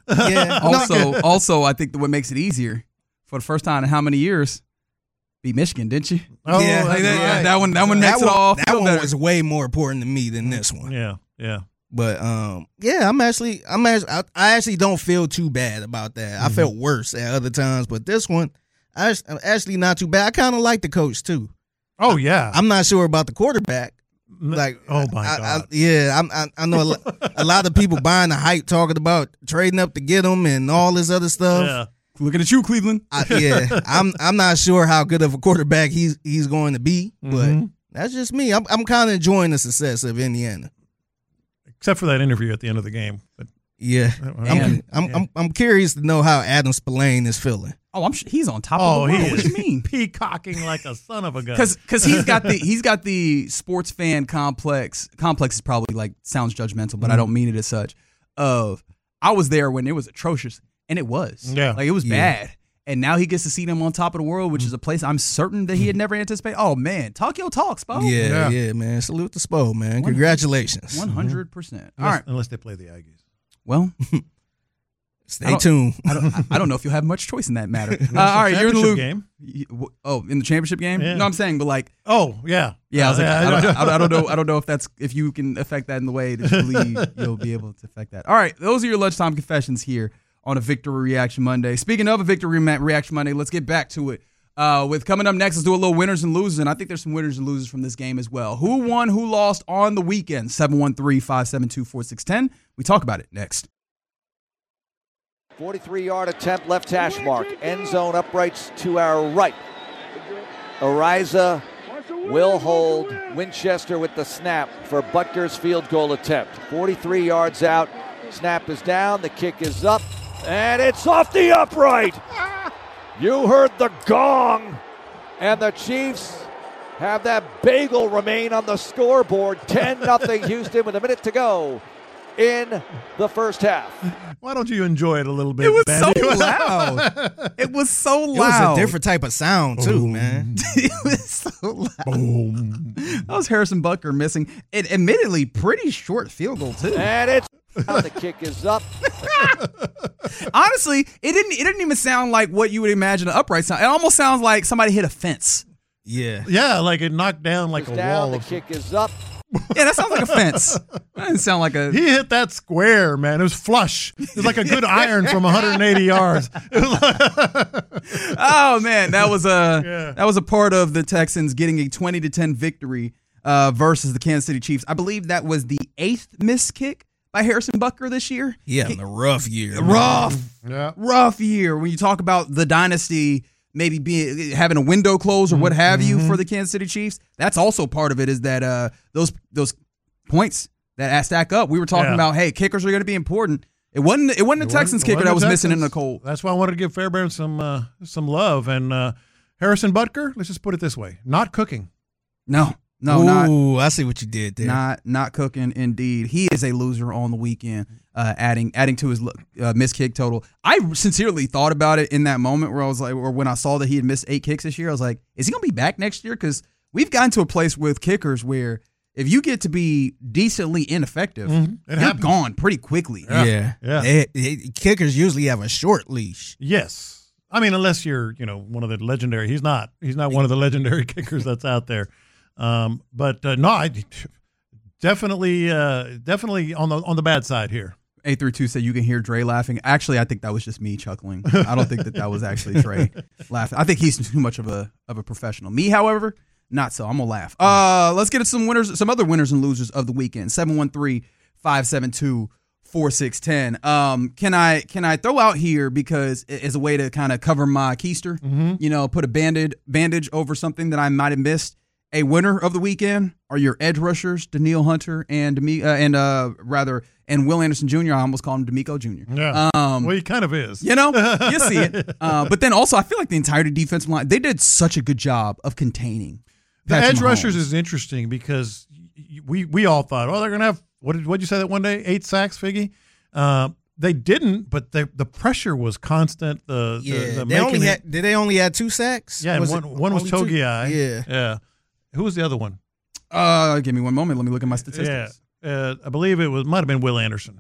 Yeah. Also, I think that what makes it easier for the first time in how many years, beat Michigan, didn't you? Oh, Yeah, that one makes it all. That one was way more important to me than this one. Yeah. But yeah, I actually don't feel too bad about that. I felt worse at other times, but this one, I'm actually not too bad. I kind of like the coach too. Oh yeah. I'm not sure about the quarterback. Like, oh my God. I know a lot of people buying the hype, talking about trading up to get him and all this other stuff. Yeah. Looking at you, Cleveland. I'm not sure how good of a quarterback he's going to be, but that's just me. I'm kind of enjoying the success of Indiana, except for that interview at the end of the game. But yeah, I'm curious to know how Adam Spillane is feeling. Oh, he's on top of the world. What do you mean? Peacocking like a son of a gun. Because he's got the sports fan complex. Complex is probably like sounds judgmental, but I don't mean it as such. I was there when it was atrocious, and it was. Yeah, like it was bad. And now he gets to see them on top of the world, which is a place I'm certain that he had never anticipated. Oh man, talk your talk, Spo. Yeah, man. Salute to Spo, man. Congratulations. 100%. All right, unless they play the Aggies. Well. Stay tuned. I don't know if you'll have much choice in that matter. All right, you're in the loop. Game. Oh, in the championship game? Yeah. No, I'm saying, but like. Oh yeah. Yeah, I was like, I don't know. I don't know if you can affect that in the way that you believe you'll be able to affect that. All right, those are your lunchtime confessions here on a Victory Reaction Monday. Speaking of a Victory Reaction Monday, let's get back to it. With coming up next, let's do a little winners and losers, and I think there's some winners and losers from this game as well. Who won? Who lost on the weekend? 713-572-4610. We talk about it next. 43-yard attempt, left hash mark. End zone uprights to our right. Ariza will hold. Winchester with the snap for Butker's field goal attempt. 43 yards out. Snap is down. The kick is up. And it's off the upright. You heard the gong. And the Chiefs have that bagel remain on the scoreboard. 10-0 Houston with a minute to go in the first half. Why don't you enjoy it a little bit? It was Benny? so loud. It was so loud. It was a different type of sound too, man. It was so loud. Boom. That was Harrison Butker missing an admittedly pretty short field goal too. And it's the kick is up. Honestly, it didn't even sound like what you would imagine an upright sound. It almost sounds like somebody hit a fence. Yeah, like it knocked down like a wall. The kick is up. Yeah, that sounds like a fence. That didn't sound like a. He hit that square, man. It was flush. It was like a good iron from 180 yards. Oh man, that was a part of the Texans getting a 20-10 victory versus the Kansas City Chiefs. I believe that was the 8th missed kick by Harrison Butker this year. Yeah, a rough year. Rough year. When you talk about the dynasty. Maybe having a window closed or what have you for the Kansas City Chiefs. That's also part of it is that those points that stack up. We were talking about, hey, kickers are going to be important. It wasn't the Texans kicker that was missing in the cold. That's why I wanted to give Fairbairn some love. And Harrison Butker, let's just put it this way, not cooking. No, Ooh, I see what you did there. Not cooking, indeed. He is a loser on the weekend, adding to his missed kick total. I sincerely thought about it in that moment where I was like, or when I saw that he had missed 8 kicks this year, I was like, is he going to be back next year? Because we've gotten to a place with kickers where if you get to be decently ineffective, you're gone pretty quickly. Yeah. Kickers usually have a short leash. Yes. I mean, unless you're, one of the legendary. He's not one of the legendary kickers that's out there. But I definitely on the bad side here. 832 said you can hear Dre laughing. Actually, I think that was just me chuckling. I don't think that was actually Dre laughing. I think he's too much of a professional. Me, however, not so. I'm gonna laugh. Let's get some other winners and losers of the weekend. 713-572-4610. Can I throw out here because as a way to kind of cover my keister, put a bandage over something that I might have missed. A winner of the weekend are your edge rushers, Danielle Hunter and Will Anderson Jr. I almost called him D'Amico Jr. Yeah. Well, he kind of is. You see it. But then also, I feel like the entire defensive line, they did such a good job of containing the Patrick edge Mahomes. rushers is interesting because we all thought, they're going to have, what'd you say that one day? 8 sacks, Figgy? They didn't, but the pressure was constant. Did they only had 2 sacks? Yeah, one was Togiai. Yeah. Who was the other one? Give me one moment. Let me look at my statistics. Yeah, I believe might have been Will Anderson.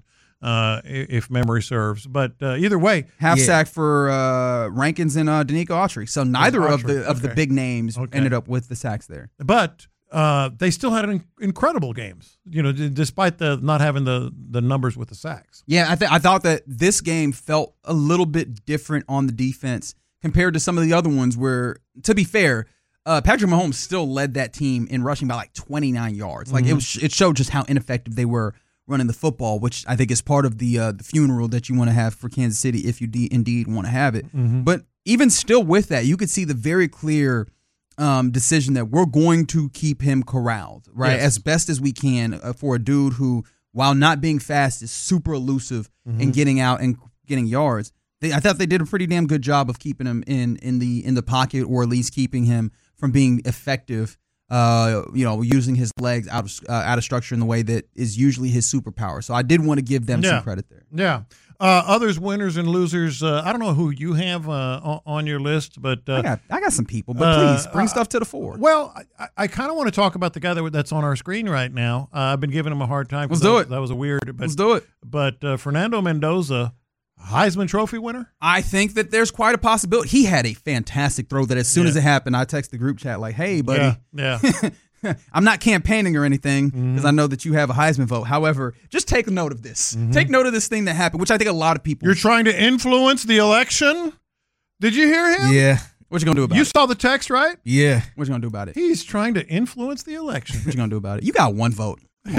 if memory serves. But either way, half sack for Rankins and Danico Autry. So neither of the big names ended up with the sacks there. But they still had incredible games, despite the not having the numbers with the sacks. Yeah, I thought that this game felt a little bit different on the defense compared to some of the other ones where, to be fair, Patrick Mahomes still led that team in rushing by like 29 yards. Like it showed just how ineffective they were running the football, which I think is part of the funeral that you want to have for Kansas City if you indeed want to have it. But even still with that, you could see the very clear decision that we're going to keep him corralled, right, as best as we can for a dude who, while not being fast, is super elusive and getting out and getting yards. I thought they did a pretty damn good job of keeping him in the pocket, or at least keeping him from being effective. Using his legs out of structure in the way that is usually his superpower. So I did want to give them some credit there. Yeah. Others, winners and losers. I don't know who you have on your list, but I got some people. But please bring stuff to the fore. Well, I kind of want to talk about the guy that's on our screen right now. I've been giving him a hard time. Let's do it. That was a weird. But, Let's do it. But Fernando Mendoza, Heisman Trophy winner? I think that there's quite a possibility. He had a fantastic throw that as soon as it happened, I texted the group chat like, hey, buddy. Yeah. I'm not campaigning or anything because I know that you have a Heisman vote. However, just take note of this. Take note of this thing that happened, which I think a lot of people. You're trying to influence the election? Did you hear him? Yeah. What you going to do about it? You saw the text, right? Yeah. What you going to do about it? He's trying to influence the election. What you going to do about it? You got one vote.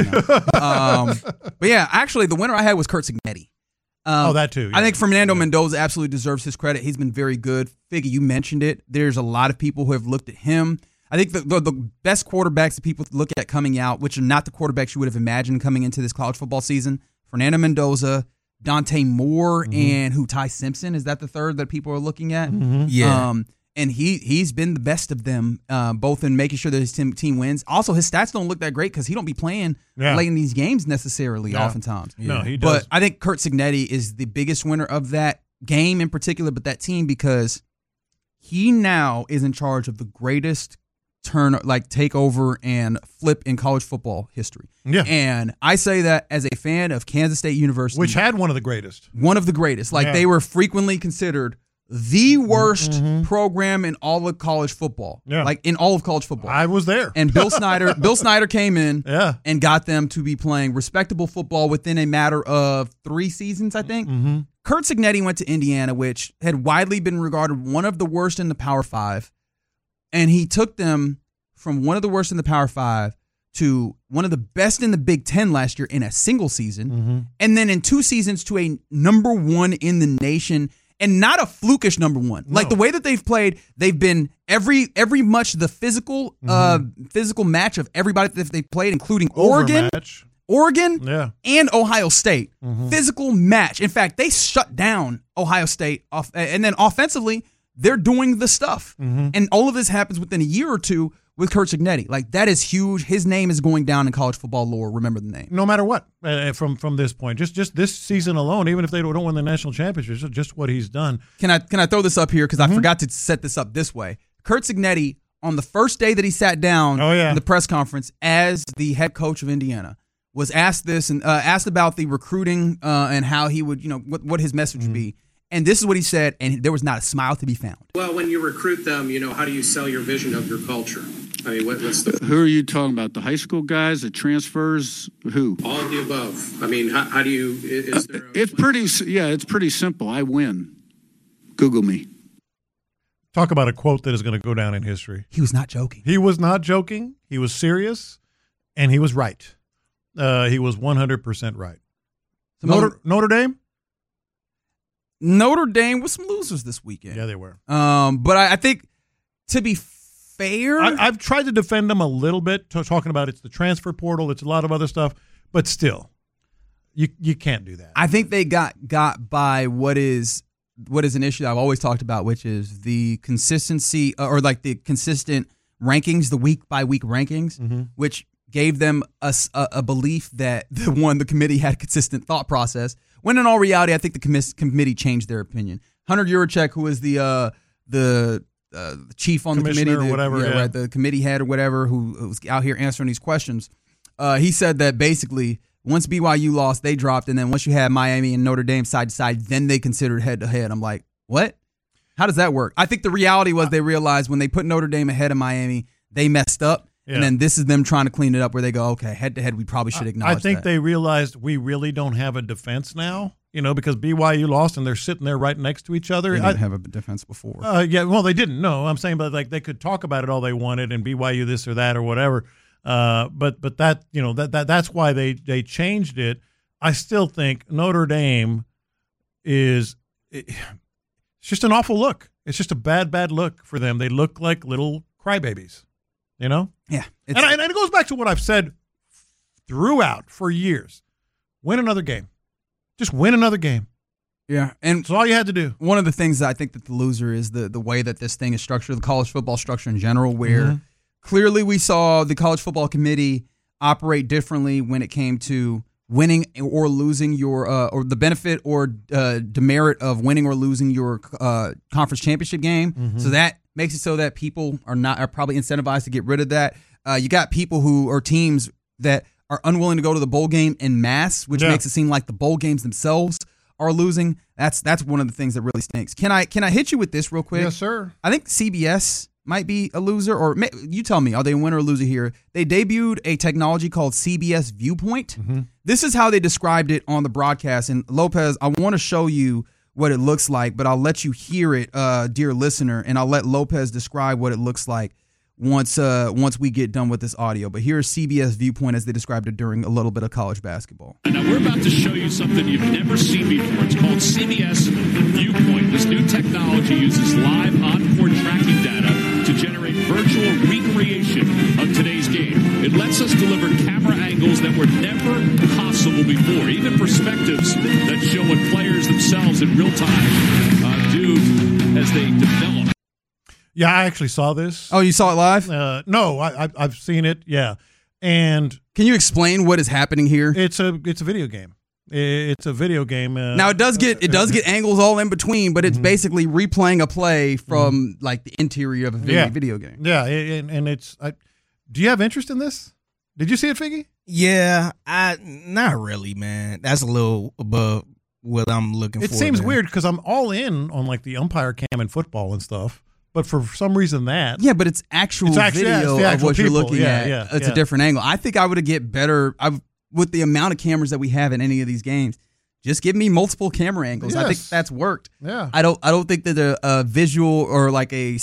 But yeah, actually, the winner I had was Curt Cignetti. That too. Yeah. I think Fernando Mendoza absolutely deserves his credit. He's been very good. Figgy, you mentioned it. There's a lot of people who have looked at him. I think the best quarterbacks that people look at coming out, which are not the quarterbacks you would have imagined coming into this college football season, Fernando Mendoza, Dante Moore, and Ty Simpson. Is that the third that people are looking at? Yeah. And he's been the best of them, both in making sure that his team wins. Also, his stats don't look that great because he don't be playing late in these games necessarily oftentimes. No, he does. But I think Curt Cignetti is the biggest winner of that game in particular, but that team, because he now is in charge of the greatest takeover and flip in college football history. Yeah. And I say that as a fan of Kansas State University. Which had one of the greatest. One of the greatest. They were frequently considered the worst program in all of college football. Yeah. Like in all of college football. I was there. And Bill Snyder came in and got them to be playing respectable football within a matter of 3 seasons, I think. Curt Cignetti went to Indiana, which had widely been regarded one of the worst in the Power 5. And he took them from one of the worst in the Power 5 to one of the best in the Big Ten last year in a single season. And then in 2 seasons to a number 1 in the nation. And not a flukish number 1. No. Like the way that they've played, they've been every much the physical match of everybody that they've played, including Oregon, and Ohio State. Physical match. In fact, they shut down Ohio State off, and then offensively, they're doing the stuff. And all of this happens within a year or two with Curt Cignetti. Like, that is huge. His name is going down in college football lore. Remember the name. No matter what, from this point. Just this season alone, even if they don't win the national championship, just what he's done. Can I throw this up here? Because I forgot to set this up this way. Curt Cignetti, on the first day that he sat down in the press conference as the head coach of Indiana, was asked this and asked about the recruiting and how he would, what his message would be. And this is what he said, and there was not a smile to be found. Well, when you recruit them, how do you sell your vision of your culture? I mean, what's the... Who are you talking about? The high school guys, the transfers, who? All of the above. I mean, how do you... Is there it's pretty simple. I win. Google me. Talk about a quote that is going to go down in history. He was not joking. He was not joking. He was serious, and he was right. He was 100% right. Notre Dame? Notre Dame was some losers this weekend. Yeah, they were. But I think, to be fair, I've tried to defend them a little bit, talking about it's the transfer portal, it's a lot of other stuff, but still, you can't do that. I think they got by what is an issue that I've always talked about, which is the consistency or like the consistent rankings, the week by week rankings, which gave them a belief that the committee had a consistent thought process. When in all reality, I think the committee changed their opinion. Hunter Yurachek, who is the chief on the committee, or whatever, right, the committee head or whatever, who was out here answering these questions, he said that basically Once BYU lost, they dropped, and then once you had Miami and Notre Dame side to side, then they considered head-to-head. I'm like, what? How does that work? I think the reality was they realized when they put Notre Dame ahead of Miami, they messed up, and then this is them trying to clean it up where they go, okay, head-to-head, we probably should acknowledge that. I think they realized we really don't have a defense now, because BYU lost, and they're sitting there right next to each other. They didn't have a defense before. They didn't. No, I'm saying, but like they could talk about it all they wanted, and BYU this or that or whatever. But that that's why they changed it. I still think Notre Dame it's just an awful look. It's just a bad look for them. They look like little crybabies, Yeah. And it goes back to what I've said throughout for years. Win another game. Just win another game. Yeah, and that's all you had to do. One of the things that I think that the loser is the way that this thing is structured, the college football structure in general, where clearly we saw the college football committee operate differently when it came to winning or losing your or the benefit or demerit of winning or losing your conference championship game. So that makes it so that people are probably incentivized to get rid of that. You got people who are teams that are unwilling to go to the bowl game en masse, which makes it seem like the bowl games themselves are losing. That's one of the things that really stinks. Can I hit you with this real quick? Yes, sir. I think CBS might be a loser, or you tell me, are they a winner or loser here? They debuted a technology called CBS Viewpoint. This is how they described it on the broadcast. And Lopez, I want to show you what it looks like, but I'll let you hear it, dear listener, and I'll let Lopez describe what it looks like once we get done with this audio. But here's CBS Viewpoint as they described it during a little bit of college basketball. Now we're about to show you something you've never seen before. It's called CBS Viewpoint. This new technology uses live on-court tracking data to generate virtual recreation of today's game. It lets us deliver camera angles that were never possible before, even perspectives that show what players themselves in real time do as they develop. Yeah, I actually saw this. Oh, you saw it live? No, I've seen it. Yeah, and can you explain what is happening here? It's a video game. It's a video game. Now it does get angles all in between, but it's basically replaying a play from like the interior of a video game. Yeah, and it's. Do you have interest in this? Did you see it, Figgy? Yeah, not really, man. That's a little above what I'm looking for. It seems weird because I'm all in on like the umpire cam in football and stuff. But for some reason but it's actual video of what you're looking at. It's a different angle. I think I would get better with the amount of cameras that we have in any of these games. Just give me multiple camera angles. Yes. I think that's worked. Yeah. I don't think that a visual or like a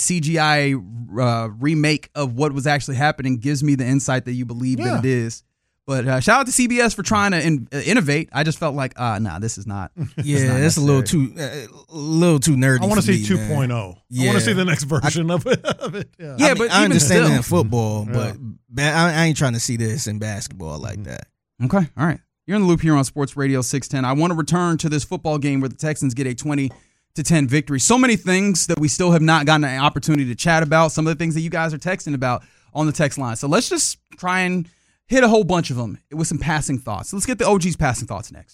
CGI remake of what was actually happening gives me the insight that you believe that it is. But shout out to CBS for trying to innovate. I just felt like, this is not. It's a little too nerdy. I want to see 2.0. Yeah. I want to see the next version of it. Yeah, but I understand it in football, but I ain't trying to see this in basketball like that. Okay, all right. You're in the loop here on Sports Radio 610. I want to return to this football game where the Texans get a 20-10 victory. So many things that we still have not gotten an opportunity to chat about. Some of the things that you guys are texting about on the text line. So let's just try and hit a whole bunch of them with some passing thoughts. So let's get the OG's passing thoughts next.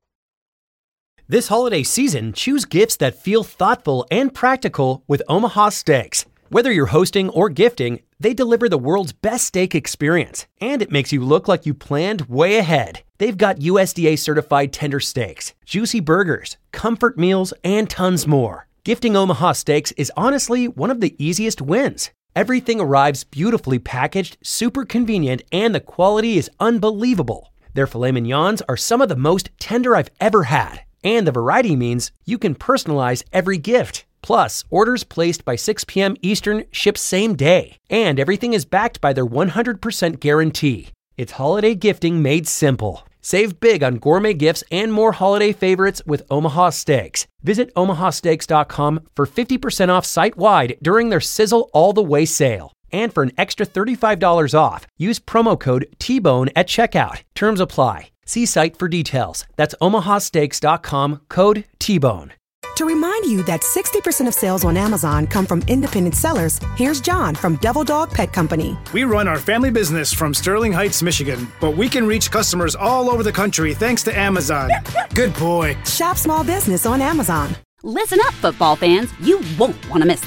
This holiday season, choose gifts that feel thoughtful and practical with Omaha Steaks. Whether you're hosting or gifting, they deliver the world's best steak experience, and it makes you look like you planned way ahead. They've got USDA certified tender steaks, juicy burgers, comfort meals, and tons more. Gifting Omaha Steaks is honestly one of the easiest wins. Everything arrives beautifully packaged, super convenient, and the quality is unbelievable. Their filet mignons are some of the most tender I've ever had, and the variety means you can personalize every gift. Plus, orders placed by 6 p.m. Eastern ship same day, and everything is backed by their 100% guarantee. It's holiday gifting made simple. Save big on gourmet gifts and more holiday favorites with Omaha Steaks. Visit omahasteaks.com for 50% off site-wide during their Sizzle All the Way sale. And for an extra $35 off, use promo code TBONE at checkout. Terms apply. See site for details. That's omahasteaks.com, code TBONE. To remind you that 60% of sales on Amazon come from independent sellers, here's John from Devil Dog Pet Company. We run our family business from Sterling Heights, Michigan, but we can reach customers all over the country thanks to Amazon. Good boy. Shop small business on Amazon. Listen up, football fans. You won't want to miss this.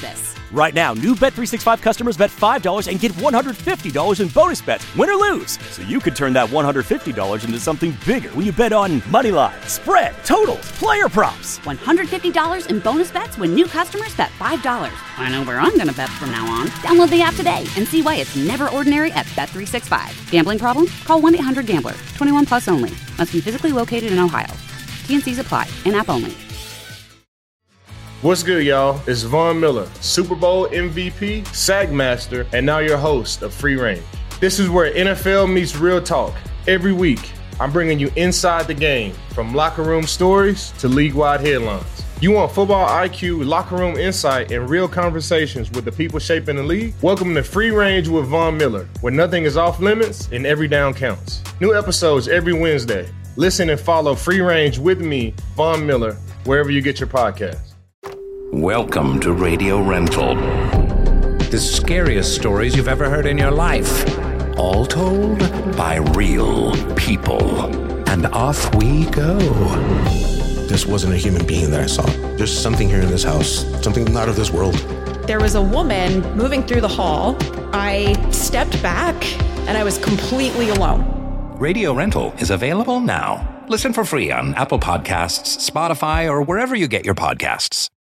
Right now, new Bet365 customers bet $5 and get $150 in bonus bets, win or lose. So you could turn that $150 into something bigger when you bet on money line, spread, totals, player props. $150 in bonus bets when new customers bet $5. I know where I'm going to bet from now on. Download the app today and see why it's never ordinary at Bet365. Gambling problem? Call 1-800-GAMBLER. 21 plus only. Must be physically located in Ohio. T&Cs apply. In-app only. What's good, y'all? It's Von Miller, Super Bowl MVP, Sagmaster, and now your host of Free Range. This is where NFL meets real talk. Every week, I'm bringing you inside the game, from locker room stories to league-wide headlines. You want football IQ, locker room insight, and real conversations with the people shaping the league? Welcome to Free Range with Von Miller, where nothing is off limits and every down counts. New episodes every Wednesday. Listen and follow Free Range with me, Von Miller, wherever you get your podcasts. Welcome to Radio Rental. The scariest stories you've ever heard in your life. All told by real people. And off we go. This wasn't a human being that I saw. There's something here in this house, something not of this world. There was a woman moving through the hall. I stepped back and I was completely alone. Radio Rental is available now. Listen for free on Apple Podcasts, Spotify, or wherever you get your podcasts.